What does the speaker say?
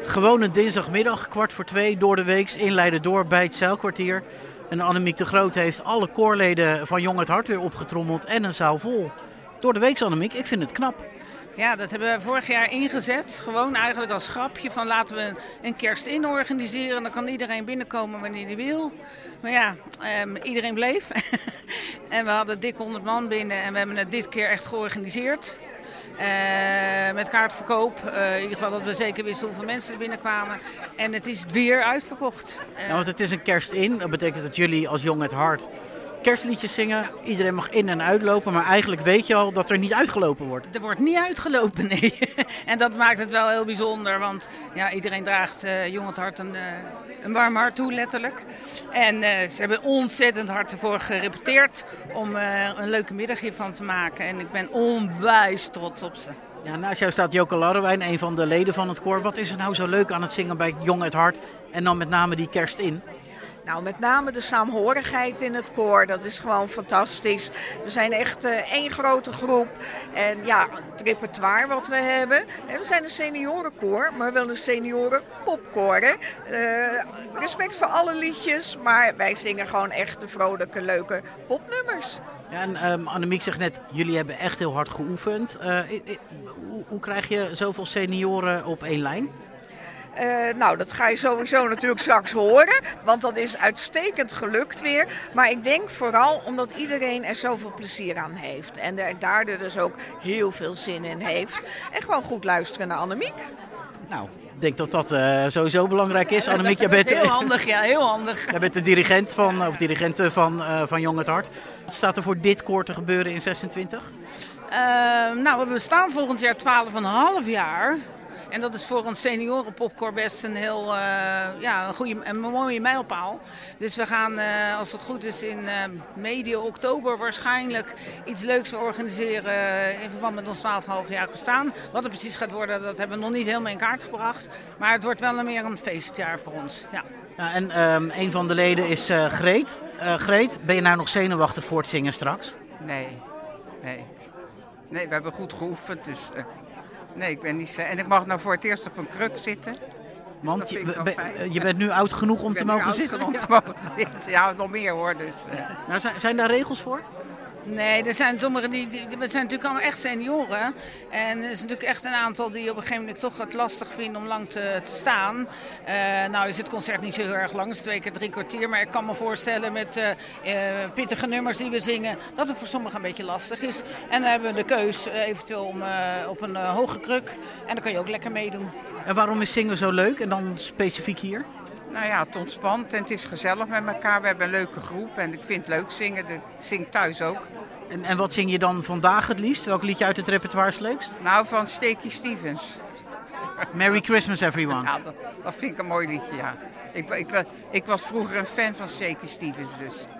Gewone dinsdagmiddag, 1:15, door de weeks, in Leiden-Door bij het Zeilkwartier. En Annemiek de Groot heeft alle koorleden van Jong het Hart weer opgetrommeld en een zaal vol. Door de weeks, Annemiek, ik vind het knap. Ja, dat hebben we vorig jaar ingezet. Gewoon eigenlijk als grapje van laten we een kerstin organiseren. Dan kan iedereen binnenkomen wanneer hij wil. Maar ja, iedereen bleef. En we hadden dik 100 man binnen en we hebben het dit keer echt georganiseerd. Met kaartverkoop. In ieder geval dat we zeker wisten hoeveel mensen er binnenkwamen. En het is weer uitverkocht. Nou, want het is een kerstin. Dat betekent dat jullie als Jong het Hart kerstliedjes zingen. Ja. Iedereen mag in- en uitlopen. Maar eigenlijk weet je al dat er niet uitgelopen wordt. Er wordt niet uitgelopen, nee. En dat maakt het wel heel bijzonder. Want ja, iedereen draagt Jong het Hart een warm hart toe, letterlijk. En ze hebben ontzettend hard ervoor gerepeteerd om een leuke middag hiervan te maken. En ik ben onwijs trots op ze. Ja, naast jou staat Joke Larrewijn, een van de leden van het koor. Wat is er nou zo leuk aan het zingen bij Jong het Hart en dan met name die kerstin? Nou, met name de saamhorigheid in het koor, dat is gewoon fantastisch. We zijn echt één grote groep. En ja, het repertoire wat we hebben. We zijn een seniorenkoor, maar wel een seniorenpopkoor. Respect voor alle liedjes, maar wij zingen gewoon echt de vrolijke, leuke popnummers. Ja, en Annemiek zegt net, jullie hebben echt heel hard geoefend. Hoe krijg je zoveel senioren op één lijn? Nou, dat ga je sowieso natuurlijk straks horen, want dat is uitstekend gelukt weer. Maar ik denk vooral omdat iedereen er zoveel plezier aan heeft en er daardoor dus ook heel veel zin in heeft. En gewoon goed luisteren naar Annemiek. Nou, ik denk dat dat sowieso belangrijk is. Annemiek, jij bent heel handig, ja, heel handig. Jij bent de dirigent van Jong het Hart. Wat staat er voor dit koor te gebeuren in 26? Nou, we bestaan volgend jaar 12,5 jaar. En dat is voor een seniorenpopkoor best een heel een mooie mijlpaal. Dus we gaan, als het goed is, in medio oktober waarschijnlijk iets leuks organiseren in verband met ons 12,5 jaar bestaan. Wat het precies gaat worden, dat hebben we nog niet helemaal in kaart gebracht. Maar het wordt wel meer een feestjaar voor ons. Ja. Ja, en een van de leden is Greet. Greet, ben je nou nog zenuwachtig voor het zingen straks? Nee, we hebben goed geoefend, dus... Nee, ik ben niet... En ik mag nou voor het eerst op een kruk zitten. Dus want je bent nu oud genoeg om te mogen zitten? Ja, nog meer hoor. Dus, Nou, zijn daar regels voor? Nee, er zijn sommigen we zijn natuurlijk allemaal echt senioren. En er is natuurlijk echt een aantal die op een gegeven moment toch het lastig vinden om lang te staan. Nou is het concert niet zo heel erg lang, het is 2 keer 3 kwartier. Maar ik kan me voorstellen met pittige nummers die we zingen, dat het voor sommigen een beetje lastig is. En dan hebben we de keus eventueel om op een hoge kruk. En dan kan je ook lekker meedoen. En waarom is zingen zo leuk en dan specifiek hier? Nou ja, het ontspant en het is gezellig met elkaar. We hebben een leuke groep en ik vind het leuk zingen. Ik zing thuis ook. En wat zing je dan vandaag het liefst? Welk liedje uit het repertoire is het leukst? Nou, van Steaky Stevens. Merry Christmas everyone. Ja, dat vind ik een mooi liedje, ja. Ik was vroeger een fan van Steaky Stevens dus.